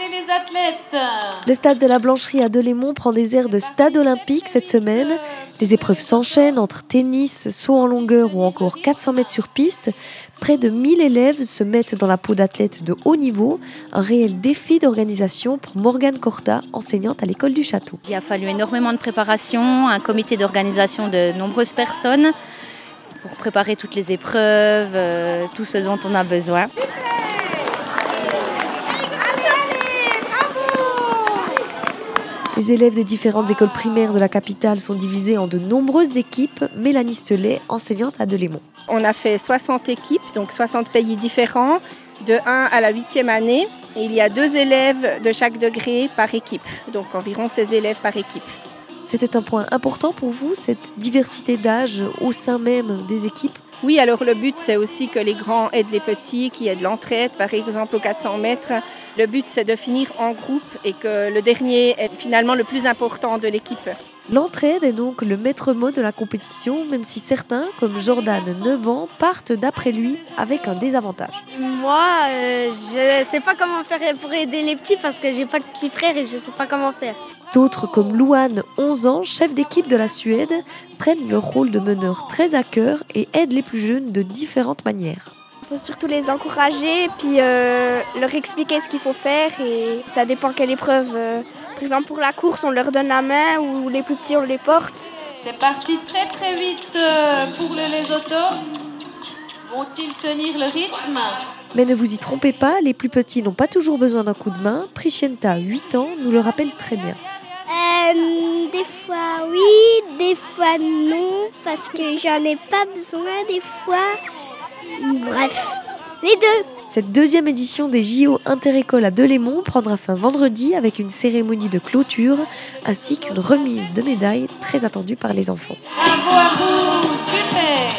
appeler les athlètes. Le stade de la Blancherie à Delémont prend des airs de stade olympique cette semaine. Les épreuves s'enchaînent entre tennis, saut en longueur ou encore 400 mètres sur piste. Près de 1000 élèves se mettent dans la peau d'athlètes de haut niveau. Un réel défi d'organisation pour Morgane Corta, enseignante à l'école du Château. Il a fallu énormément de préparation, un comité d'organisation de nombreuses personnes pour préparer toutes les épreuves, tout ce dont on a besoin. Les élèves des différentes écoles primaires de la capitale sont divisés en de nombreuses équipes. Mélanie Stelet, enseignante à Delémont. On a fait 60 équipes, donc 60 pays différents, de 1 à la 8e année. Et il y a 2 élèves de chaque degré par équipe, donc environ 16 élèves par équipe. C'était un point important pour vous, cette diversité d'âge au sein même des équipes ? Oui, alors le but, c'est aussi que les grands aident les petits, qu'il y ait de l'entraide. Par exemple, aux 400 mètres, le but, c'est de finir en groupe et que le dernier est finalement le plus important de l'équipe. L'entraide est donc le maître mot de la compétition, même si certains, comme Jordan, 9 ans, partent d'après lui avec un désavantage. Moi, je ne sais pas comment faire pour aider les petits parce que j'ai pas de petit frère et je ne sais pas comment faire. D'autres, comme Louane, 11 ans, chef d'équipe de la Suède, prennent leur rôle de meneur très à cœur et aident les plus jeunes de différentes manières. Il faut surtout les encourager, puis leur expliquer ce qu'il faut faire et ça dépend quelle épreuve. Par exemple, pour la course, on leur donne la main ou les plus petits, on les porte. C'est parti très très vite pour les autos. Vont-ils tenir le rythme ? Mais ne vous y trompez pas, les plus petits n'ont pas toujours besoin d'un coup de main. Priscienta, 8 ans, nous le rappelle très bien. Des fois oui, des fois non, parce que j'en ai pas besoin des fois. Bref, les deux. Cette deuxième édition des JO Interécoles à Delémont prendra fin vendredi avec une cérémonie de clôture ainsi qu'une remise de médailles très attendue par les enfants. Bravo à vous, super!